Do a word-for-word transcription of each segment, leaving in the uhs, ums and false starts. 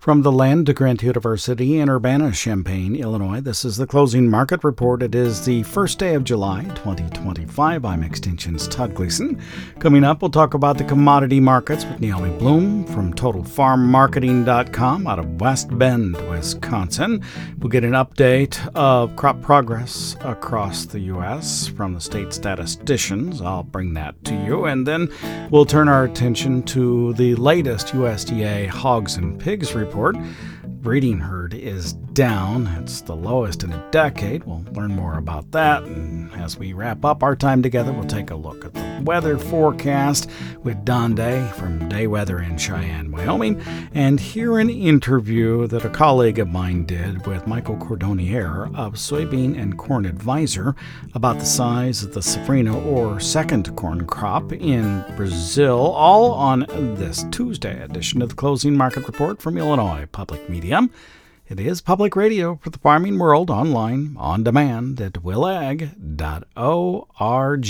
From the land to Grant University in Urbana-Champaign, Illinois, this is the Closing Market Report. It is the first day of July, twenty twenty-five. I'm Extinction's Todd Gleason. Coming up, we'll talk about the commodity markets with Naomi Bloom from Total Farm Marketing dot com out of West Bend, Wisconsin. We'll get an update of crop progress across the U S from the state statisticians. I'll bring that to you. And then we'll turn our attention to the latest U S D A hogs and pigs report. Breeding herd is down. It's the lowest in a decade. We'll learn more about that. And as we wrap up our time together, we'll take a look at the weather forecast with Don Day from Day Weather in Cheyenne, Wyoming, and hear an interview that a colleague of mine did with Michael Cordonnier of Soybean and Corn Advisor about the size of the Safrinha or second corn crop in Brazil, all on this Tuesday edition of the Closing Market Report from Illinois Public Media. It is public radio for the farming world, online, on demand at will ag dot org.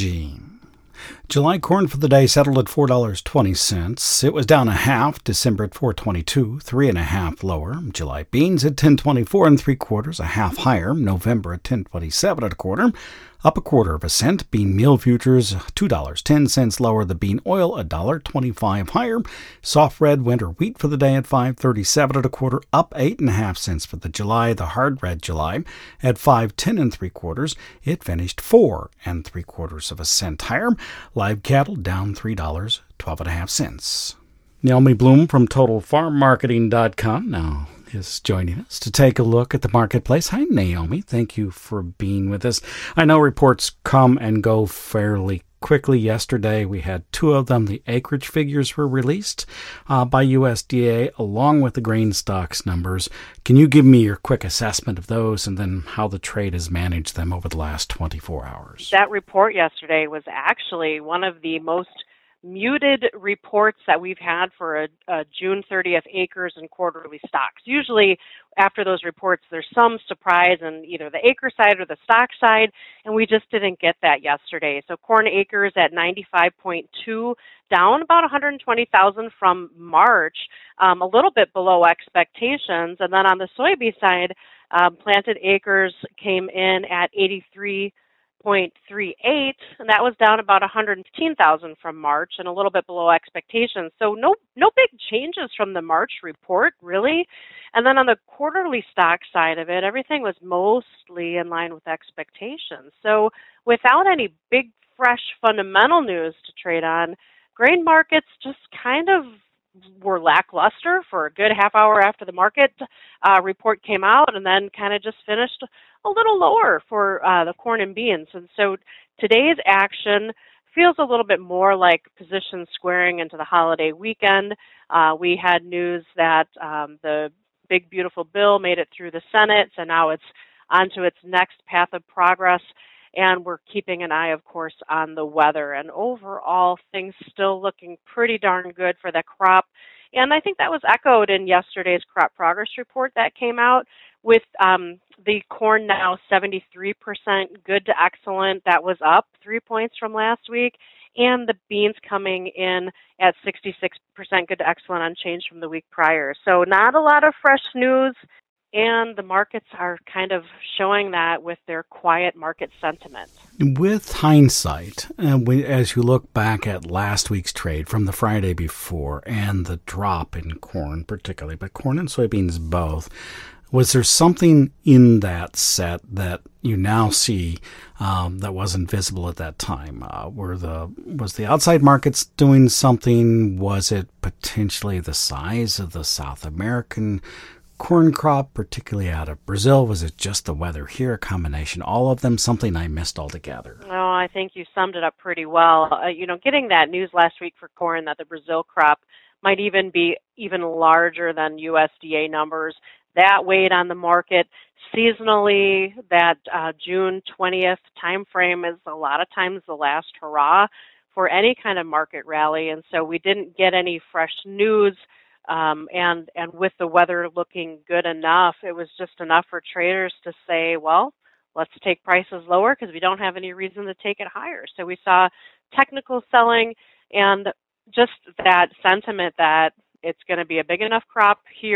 July corn for the day settled at four dollars and twenty cents. It was down a half. December at four dollars and twenty-two cents, three and a half lower. July beans at ten dollars and twenty-four cents and three quarters, a half higher. November at ten dollars and twenty-seven cents and a quarter, up a quarter of a cent. Bean meal futures two dollars and ten cents lower. The bean oil one dollar and twenty-five cents higher. Soft red winter wheat for the day at five dollars and thirty-seven cents and a quarter, up eight and a half cents for the July. The hard red July at five dollars and ten cents and three quarters. It finished four and three quarters of a cent higher. Live cattle down three dollars and twelve and a half cents. Naomi Bloom from Total Farm Marketing dot com now is joining us to take a look at the marketplace. Hi, Naomi. Thank you for being with us. I know reports come and go fairly quickly. Yesterday, we had two of them. The acreage figures were released uh, by U S D A along with the grain stocks numbers. Can you give me your quick assessment of those and then how the trade has managed them over the last twenty-four hours? That report yesterday was actually one of the most muted reports that we've had for a, a June thirtieth acres and quarterly stocks. Usually after those reports, there's some surprise in either the acre side or the stock side, and we just didn't get that yesterday. So corn acres at ninety-five point two, down about one hundred twenty thousand from March, um, a little bit below expectations. And then on the soybean side, um, planted acres came in at eighty-three point three eight, and that was down about one hundred fifteen thousand from March and a little bit below expectations. So no no big changes from the March report, really. And then on the quarterly stock side of it, everything was mostly in line with expectations. So without any big, fresh fundamental news to trade on, grain markets just kind of were lackluster for a good half hour after the market uh, report came out, and then kind of just finished a little lower for uh, the corn and beans. And so today's action feels a little bit more like position squaring into the holiday weekend. Uh, we had news that um, the big, beautiful bill made it through the Senate, so now it's onto its next path of progress. And we're keeping an eye, of course, on the weather. And overall, things still looking pretty darn good for the crop. And I think that was echoed in yesterday's crop progress report that came out with um, the corn now seventy-three percent good to excellent. That was up three points from last week. And the beans coming in at sixty-six percent good to excellent, unchanged from the week prior. So not a lot of fresh news. And the markets are kind of showing that with their quiet market sentiment. With hindsight, uh, we, as you look back at last week's trade from the Friday before and the drop in corn particularly, but corn and soybeans both, was there something in that set that you now see um, that wasn't visible at that time? Uh, were the was the outside markets doing something? Was it potentially the size of the South American corn crop, particularly out of Brazil? Was it just the weather here, a combination, all of them, something I missed altogether? No, I think you summed it up pretty well. Uh, you know, getting that news last week for corn that the Brazil crop might even be even larger than U S D A numbers, that weighed on the market. Seasonally, that uh, June twentieth timeframe is a lot of times the last hurrah for any kind of market rally, and so we didn't get any fresh news. Um, and, and with the weather looking good enough, it was just enough for traders to say, well, let's take prices lower because we don't have any reason to take it higher. So we saw technical selling and just that sentiment that it's going to be a big enough crop here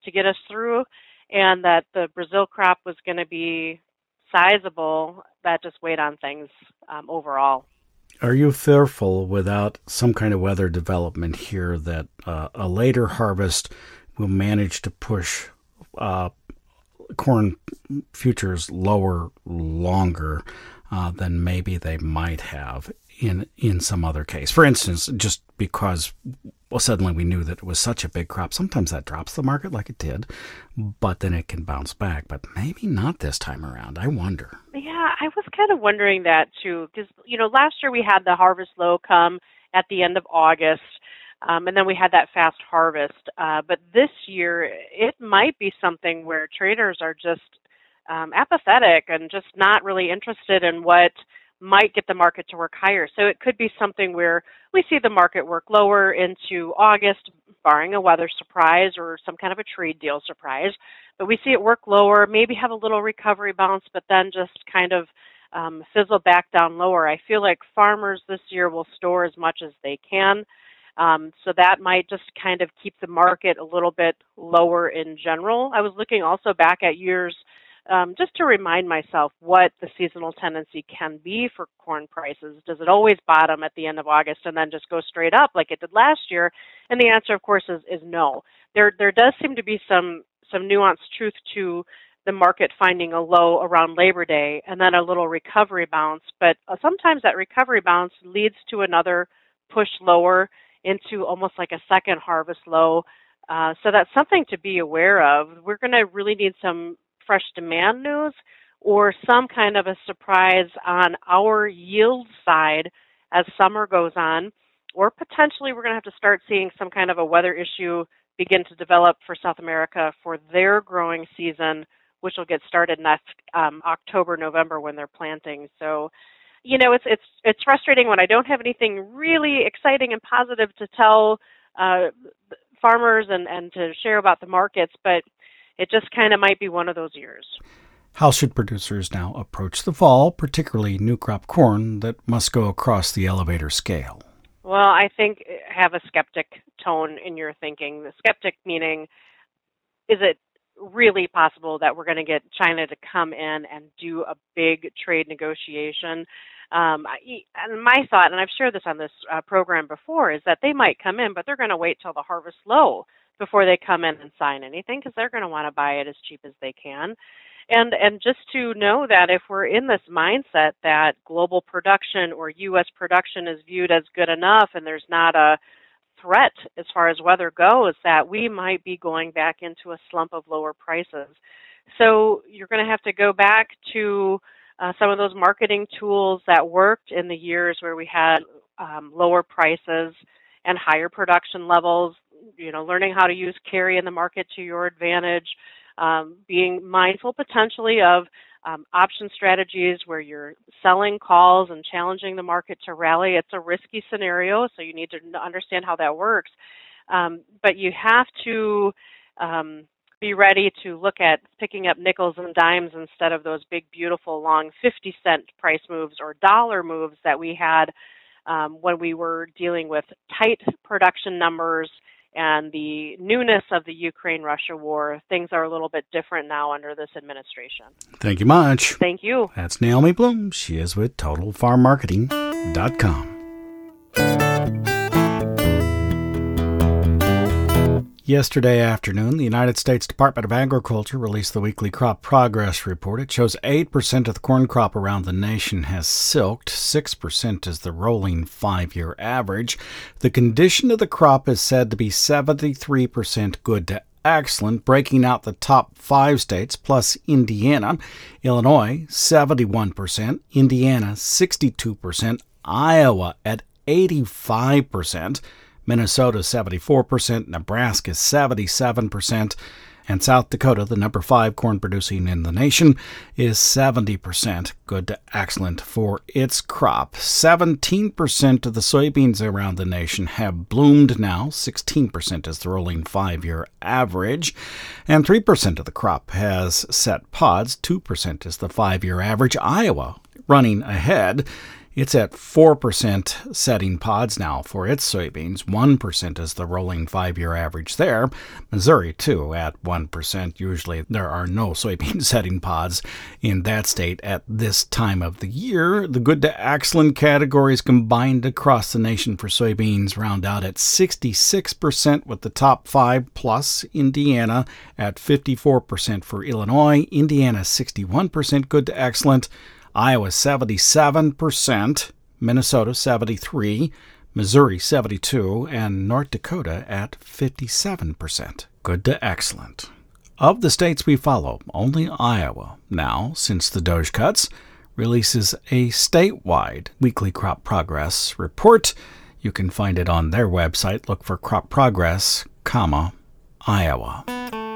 to get us through, and that the Brazil crop was going to be sizable. That just weighed on things um, overall. Are you fearful, without some kind of weather development here, that uh, a later harvest will manage to push uh, corn futures lower longer uh, than maybe they might have in in some other case? For instance, just because well, suddenly we knew that it was such a big crop, sometimes that drops the market like it did, but then it can bounce back. But maybe not this time around. I wonder. Yeah, I was kind of wondering that too, because, you know, last year we had the harvest low come at the end of August, um, and then we had that fast harvest. Uh, but this year, it might be something where traders are just um, apathetic and just not really interested in what might get the market to work higher. So it could be something where we see the market work lower into August, barring a weather surprise or some kind of a trade deal surprise. But we see it work lower, maybe have a little recovery bounce, but then just kind of um, fizzle back down lower. I feel like farmers this year will store as much as they can. Um, so that might just kind of keep the market a little bit lower in general. I was looking also back at years Um, just to remind myself what the seasonal tendency can be for corn prices. Does it always bottom at the end of August and then just go straight up like it did last year? And the answer, of course, is, is no. There there does seem to be some, some nuanced truth to the market finding a low around Labor Day and then a little recovery bounce. But uh, sometimes that recovery bounce leads to another push lower into almost like a second harvest low. Uh, so that's something to be aware of. We're going to really need some fresh demand news or some kind of a surprise on our yield side as summer goes on, or potentially we're going to have to start seeing some kind of a weather issue begin to develop for South America for their growing season, which will get started next um, October, November when they're planting. So, you know, it's it's it's frustrating when I don't have anything really exciting and positive to tell uh, farmers and, and to share about the markets, but it just kind of might be one of those years. How should producers now approach the fall, particularly new crop corn that must go across the elevator scale? Well, I think have a skeptic tone in your thinking. The skeptic meaning, is it really possible that we're going to get China to come in and do a big trade negotiation? Um, and my thought, and I've shared this on this uh, program before, is that they might come in, but they're going to wait till the harvest low before they come in and sign anything, because they're going to want to buy it as cheap as they can. And and just to know that if we're in this mindset that global production or U S production is viewed as good enough and there's not a threat as far as weather goes, that we might be going back into a slump of lower prices. So you're going to have to go back to uh, some of those marketing tools that worked in the years where we had um, lower prices and higher production levels, you know, learning how to use carry in the market to your advantage, um, being mindful potentially of um, option strategies where you're selling calls and challenging the market to rally. It's a risky scenario, so you need to understand how that works. Um, but you have to um, be ready to look at picking up nickels and dimes instead of those big, beautiful, long fifty cent price moves or dollar moves that we had um, when we were dealing with tight production numbers and the newness of the Ukraine-Russia war. Things are a little bit different now under this administration. Thank you much. Thank you. That's Naomi Bloom. She is with Total Farm Marketing dot com. Yesterday afternoon, the United States Department of Agriculture released the weekly crop progress report. It shows eight percent of the corn crop around the nation has silked. six percent is the rolling five-year average. The condition of the crop is said to be seventy-three percent good to excellent, breaking out the top five states, plus Indiana. Illinois, seventy-one percent. Indiana, sixty-two percent. Iowa at eighty-five percent. Minnesota, seventy-four percent, Nebraska, seventy-seven percent, and South Dakota, the number five corn producing in the nation, is seventy percent good to excellent for its crop. seventeen percent of the soybeans around the nation have bloomed now. sixteen percent is the rolling five-year average, and three percent of the crop has set pods. two percent is the five-year average. Iowa, running ahead, It's at four percent setting pods now for its soybeans. one percent is the rolling five-year average there. Missouri, too, at one percent. Usually there are no soybean setting pods in that state at this time of the year. The good to excellent categories combined across the nation for soybeans round out at sixty-six percent, with the top five plus Indiana at fifty-four percent for Illinois, Indiana sixty-one percent good to excellent, Iowa seventy-seven percent, Minnesota seventy-three percent, Missouri seventy-two percent, and North Dakota at fifty-seven percent. Good to excellent. Of the states we follow, only Iowa now, since the Doge cuts, releases a statewide weekly crop progress report. You can find it on their website. Look for Crop Progress, comma, Iowa.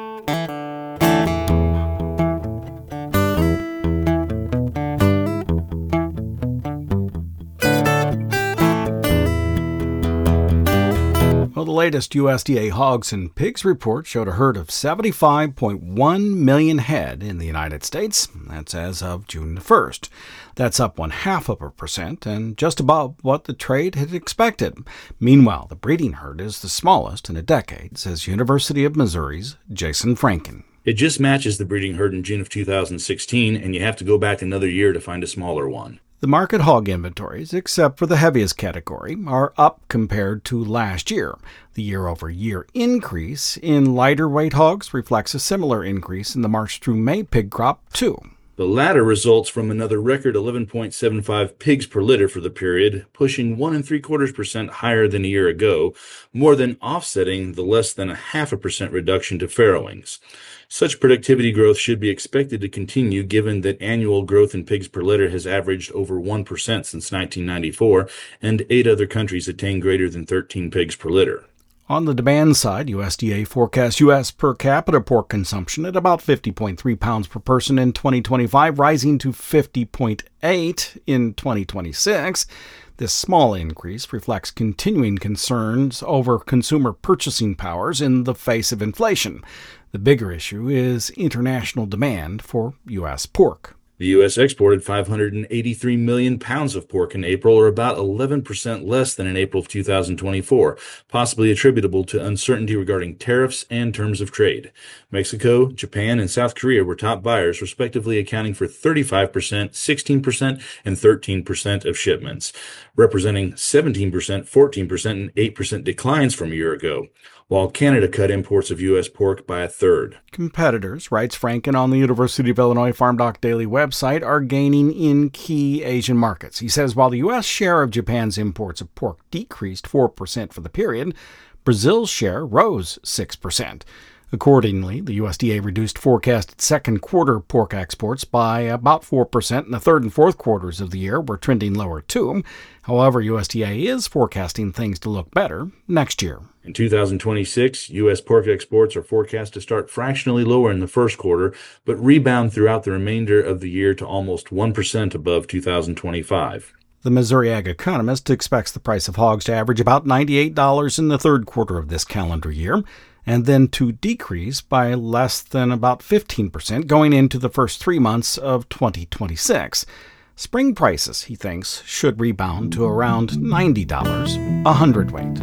Well, the latest U S D A hogs and pigs report showed a herd of seventy-five point one million head in the United States. That's as of June the first. That's up one half of a percent and just above what the trade had expected. Meanwhile, the breeding herd is the smallest in a decade, says University of Missouri's Jason Franken. It just matches the breeding herd in June of two thousand sixteen, and you have to go back another year to find a smaller one. The market hog inventories, except for the heaviest category, are up compared to last year. The year-over-year increase in lighter weight hogs reflects a similar increase in the March through May pig crop, too. The latter results from another record eleven point seven five pigs per litter for the period, pushing one and three quarters percent higher than a year ago, more than offsetting the less than a half a percent reduction to farrowings. Such productivity growth should be expected to continue given that annual growth in pigs per litter has averaged over one percent since nineteen ninety-four, and eight other countries attain greater than thirteen pigs per litter. On the demand side, U S D A forecasts U S per capita pork consumption at about fifty point three pounds per person in twenty twenty-five, rising to fifty point eight in twenty twenty-six. This small increase reflects continuing concerns over consumer purchasing powers in the face of inflation. The bigger issue is international demand for U S pork. The U S exported five hundred eighty-three million pounds of pork in April, or about eleven percent less than in April of two thousand twenty-four, possibly attributable to uncertainty regarding tariffs and terms of trade. Mexico, Japan, and South Korea were top buyers, respectively accounting for thirty-five percent, sixteen percent, and thirteen percent of shipments, representing seventeen percent, fourteen percent, and eight percent declines from a year ago, while Canada cut imports of U S pork by a third. Competitors, writes Franken on the University of Illinois Farm Doc Daily website, are gaining in key Asian markets. He says while the U S share of Japan's imports of pork decreased four percent for the period, Brazil's share rose six percent. Accordingly, the U S D A reduced forecasted second quarter pork exports by about four percent, and the third and fourth quarters of the year were trending lower too. However, U S D A is forecasting things to look better next year. In two thousand twenty-six, U S pork exports are forecast to start fractionally lower in the first quarter, but rebound throughout the remainder of the year to almost one percent above two thousand twenty-five. The Missouri Ag Economist expects the price of hogs to average about ninety-eight dollars in the third quarter of this calendar year, and then to decrease by less than about fifteen percent going into the first three months of twenty twenty-six. Spring prices, he thinks, should rebound to around ninety dollars a hundredweight.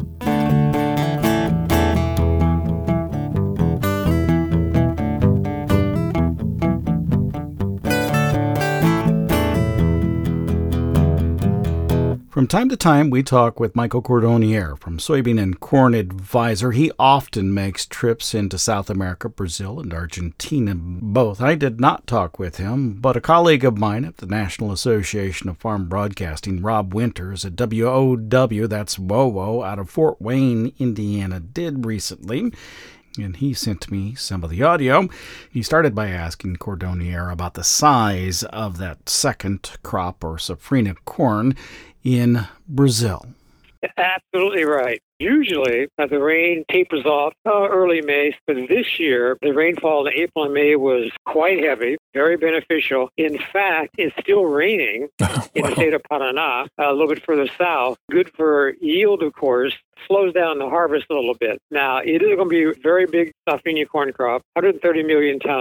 From time to time, we talk with Michael Cordonnier from Soybean and Corn Advisor. He often makes trips into South America, Brazil, and Argentina, both. I did not talk with him, but a colleague of mine at the National Association of Farm Broadcasting, Rob Winters at W O W, that's W O W, out of Fort Wayne, Indiana, did recently. And he sent me some of the audio. He started by asking Cordonnier about the size of that second crop, or safrinha corn, in Brazil. Absolutely right. Usually, uh, the rain tapers off uh, early May, but this year, the rainfall in April and May was quite heavy, very beneficial. In fact, it's still raining in the state of Paraná, a little bit further south. Good for yield, of course. Slows down the harvest a little bit. Now, it is going to be a very big safrinha corn crop, one hundred thirty million tons.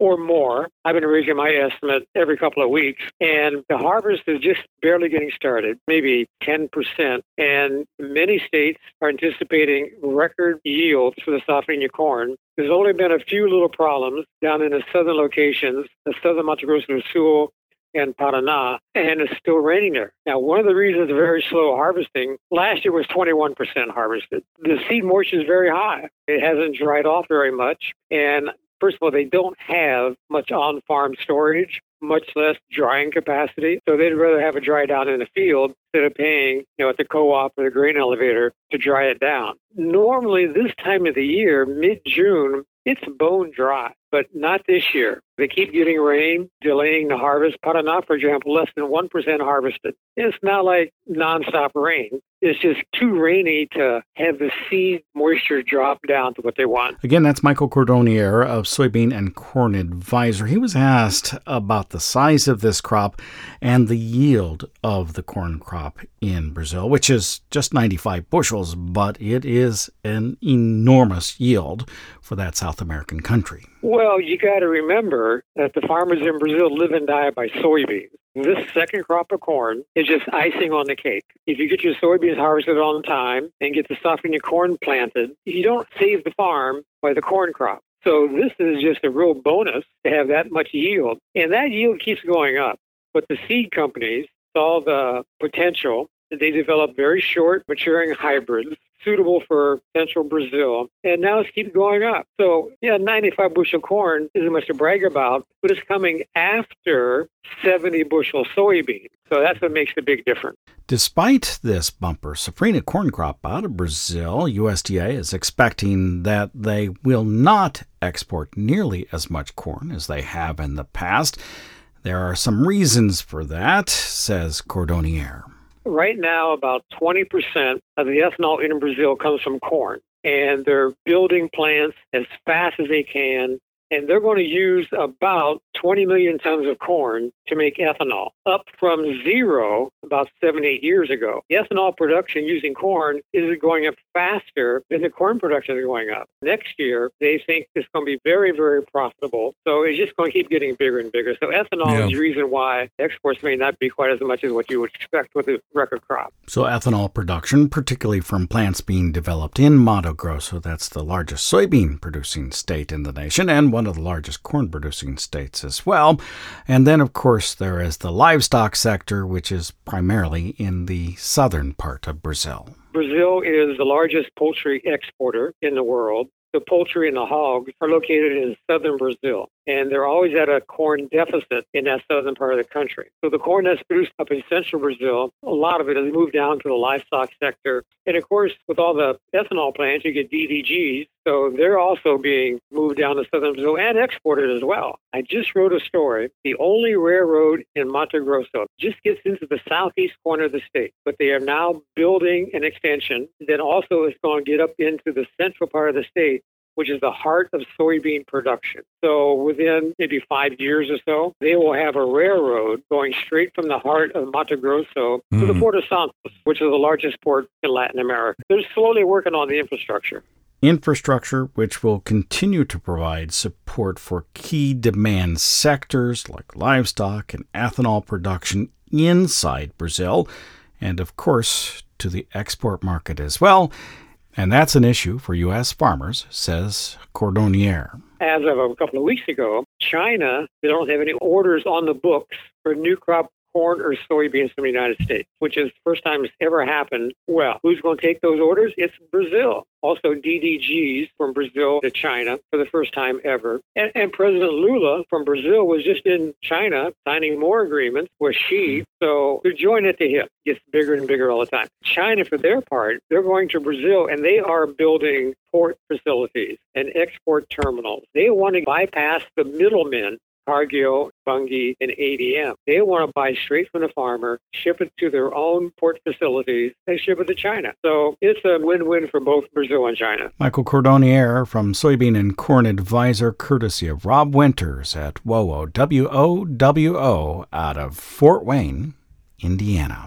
or more. I've been raising my estimate every couple of weeks, and the harvest is just barely getting started, maybe ten percent. And many states are anticipating record yields for the safrinha corn. There's only been a few little problems down in the southern locations, the southern Mato Grosso do Sul and Paraná, and it's still raining there. Now, one of the reasons for very slow harvesting, last year was twenty-one percent harvested. The seed moisture is very high. It hasn't dried off very much. And first of all, they don't have much on-farm storage, much less drying capacity. So they'd rather have it dry down in the field instead of paying, you know, at the co-op or the grain elevator to dry it down. Normally, this time of the year, mid-June, it's bone dry, but not this year. They keep getting rain, delaying the harvest. Paraná, for example, less than one percent harvested. It's not like nonstop rain. It's just too rainy to have the seed moisture drop down to what they want. Again, that's Michael Cordonnier of Soybean and Corn Advisor. He was asked about the size of this crop and the yield of the corn crop in Brazil, which is just ninety-five bushels, but it is an enormous yield for that South American country. Well, you got to remember that the farmers in Brazil live and die by soybeans. This second crop of corn is just icing on the cake. If you get your soybeans harvested on time and get the safrinha corn planted, you don't save the farm by the corn crop. So this is just a real bonus to have that much yield. And that yield keeps going up. But the seed companies saw the potential. They developed very short maturing hybrids suitable for central Brazil, and now it's keep going up. So, yeah, ninety-five bushel corn isn't much to brag about, but it's coming after seventy bushel soybean. So that's what makes the big difference. Despite this bumper safrinha corn crop out of Brazil, U S D A is expecting that they will not export nearly as much corn as they have in the past. There are some reasons for that, says Cordonnier. Right now, about twenty percent of the ethanol in Brazil comes from corn, and they're building plants as fast as they can, and they're going to use about twenty million tons of corn to make ethanol, up from zero about seven, eight years ago. The ethanol production using corn is going up faster than the corn production is going up. Next year, they think it's going to be very, very profitable. So it's just going to keep getting bigger and bigger. So ethanol yeah. is the reason why exports may not be quite as much as what you would expect with a record crop. So ethanol production, particularly from plants being developed in Mato Grosso, that's the largest soybean-producing state in the nation and one of the largest corn-producing states as well. And then, of course, there is the livestock sector, which is primarily in the southern part of Brazil. Brazil is the largest poultry exporter in the world. The poultry and the hogs are located in southern Brazil, and they're always at a corn deficit in that southern part of the country. So the corn that's produced up in central Brazil, a lot of it has moved down to the livestock sector. And of course, with all the ethanol plants, you get D D Gs, so they're also being moved down to southern Brazil and exported as well. I just wrote a story. The only railroad in Mato Grosso just gets into the southeast corner of the state, but they are now building an extension that also is going to get up into the central part of the state, which is the heart of soybean production. So within maybe five years or so, they will have a railroad going straight from the heart of Mato Grosso mm. to the Port of Santos, which is the largest port in Latin America. They're slowly working on the infrastructure. Infrastructure which will continue to provide support for key demand sectors like livestock and ethanol production inside Brazil, and of course to the export market as well. And that's an issue for U S farmers, says Cordonnier. As of a couple of weeks ago, China, they don't have any orders on the books for new crop corn or soybeans from the United States, which is the first time it's ever happened. Well, who's going to take those orders? It's Brazil. Also D D Gs from Brazil to China for the first time ever. And, and President Lula from Brazil was just in China signing more agreements with Xi. So they're joining at the hip. It gets bigger and bigger all the time. China, for their part, they're going to Brazil and they are building port facilities and export terminals. They want to bypass the middlemen, Cargill, Bunge, and A D M. They want to buy straight from the farmer, ship it to their own port facilities, and ship it to China. So it's a win-win for both Brazil and China. Michael Cordonnier from Soybean and Corn Advisor, courtesy of Rob Winters at W O W O, W O W O, out of Fort Wayne, Indiana.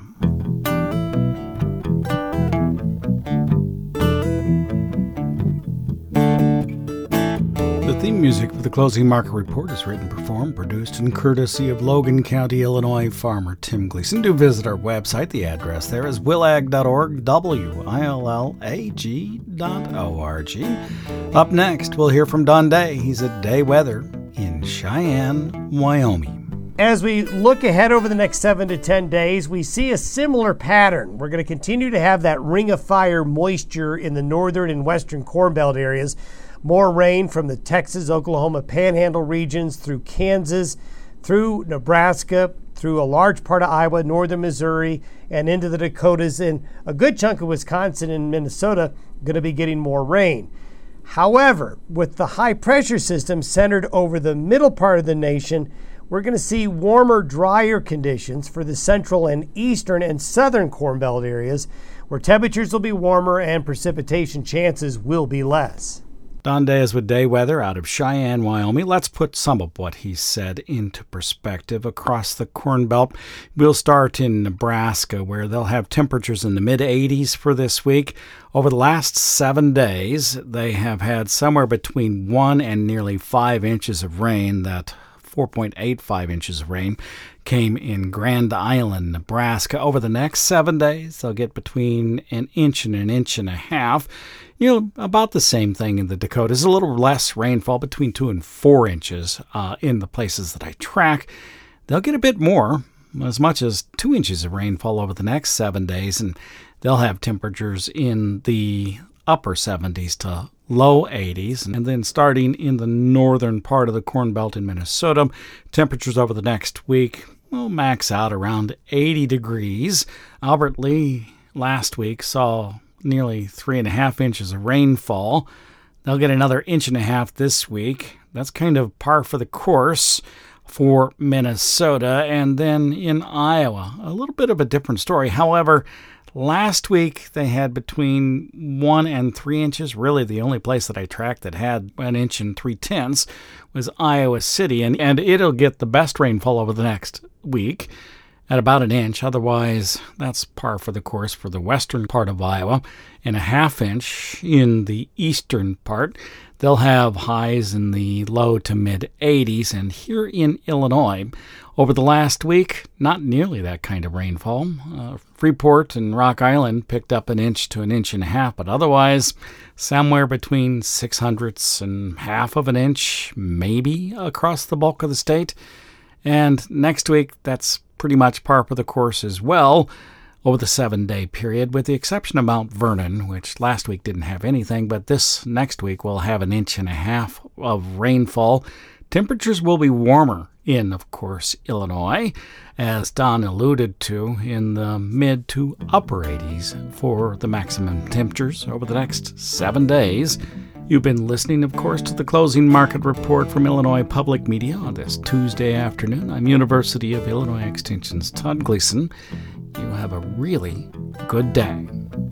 The Theme music for the Closing Market Report is written, performed, produced, and courtesy of Logan County, Illinois farmer Tim Gleason. Do visit our website. The address there is willag dot org, W I L L A G dot O R G. Up next, we'll hear from Don Day. He's at Day Weather in Cheyenne, Wyoming. As we look ahead over the next seven to ten days, we see a similar pattern. We're going to continue to have that ring of fire moisture in the northern and western Corn Belt areas. More rain from the Texas, Oklahoma Panhandle regions through Kansas, through Nebraska, through a large part of Iowa, northern Missouri, and into the Dakotas, and a good chunk of Wisconsin and Minnesota going to be getting more rain. However, with the high pressure system centered over the middle part of the nation, we're going to see warmer, drier conditions for the central and eastern and southern Corn Belt areas, where temperatures will be warmer and precipitation chances will be less. Don Day is with Day Weather out of Cheyenne, Wyoming. Let's put some of what he said into perspective across the Corn Belt. We'll start in Nebraska, where they'll have temperatures in the mid eighties for this week. Over the last seven days, they have had somewhere between one and nearly five inches of rain. That four point eight five inches of rain came in Grand Island, Nebraska. Over the next seven days, they'll get between an inch and an inch and a half. You know, about the same thing in the Dakotas. A little less rainfall, between two and four inches uh, in the places that I track. They'll get a bit more, as much as two inches of rainfall over the next seven days, and they'll have temperatures in the upper seventies to low eighties. And then starting in the northern part of the Corn Belt in Minnesota, temperatures over the next week will max out around eighty degrees. Albert Lea last week saw nearly three and a half inches of rainfall. They'll get another inch and a half this week. That's kind of par for the course for Minnesota. And then in Iowa, a little bit of a different story. However, last week they had between one and three inches. Really, the only place that I tracked that had an inch and three tenths was Iowa City, and, and it'll get the best rainfall over the next week at about an inch. Otherwise, that's par for the course for the western part of Iowa, and a half inch in the eastern part. They'll have highs in the low to mid eighties, and here in Illinois, over the last week, not nearly that kind of rainfall. Uh, Freeport and Rock Island picked up an inch to an inch and a half, but otherwise, somewhere between six hundredths and half of an inch, maybe, across the bulk of the state. And next week, that's pretty much par for the course as well over the seven-day period, with the exception of Mount Vernon, which last week didn't have anything, but this next week will have an inch and a half of rainfall. Temperatures will be warmer in, of course, Illinois, as Don alluded to, in the mid to upper eighties for the maximum temperatures over the next seven days. You've been listening, of course, to the Closing Market Report from Illinois Public Media on this Tuesday afternoon. I'm University of Illinois Extension's Todd Gleason. You have a really good day.